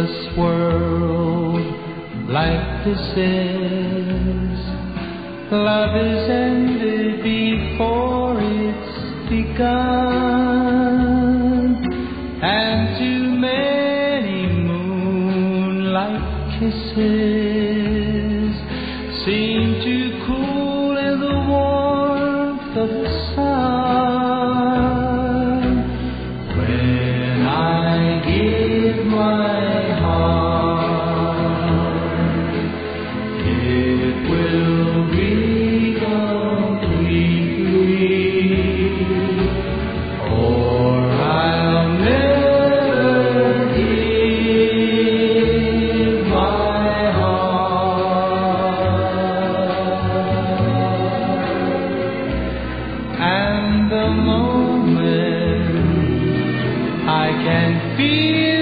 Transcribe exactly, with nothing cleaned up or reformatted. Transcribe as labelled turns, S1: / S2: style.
S1: this world like this is. Love is ended before it's begun, and too many moonlight kisses seem to cool in the warmth of the sun. When I give my heart, it will be completely, or I'll never give my heart. And the moment I can feel